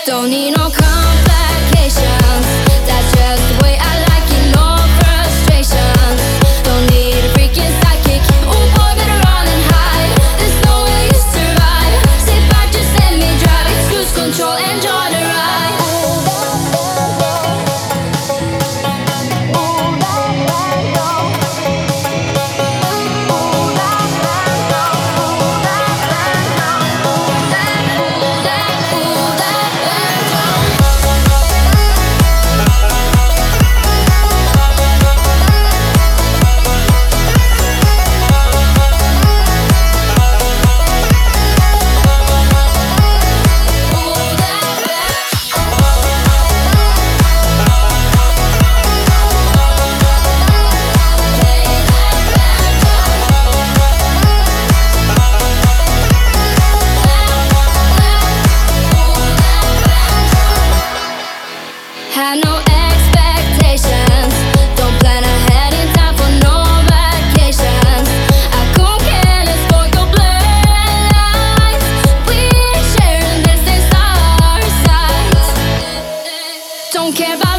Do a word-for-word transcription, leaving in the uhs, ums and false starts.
Don't need no complications. That's just the way I like it. No frustrations. Don't need a freaking sidekick. Oh boy, better run and hide. There's no way you survive. Sit back, just let me drive. It's cruise control, enjoy the ride. Have no expectations. Don't plan ahead in time for no vacations. I couldn't care less for your blurred lines. We're sharing this in our sights. Don't care about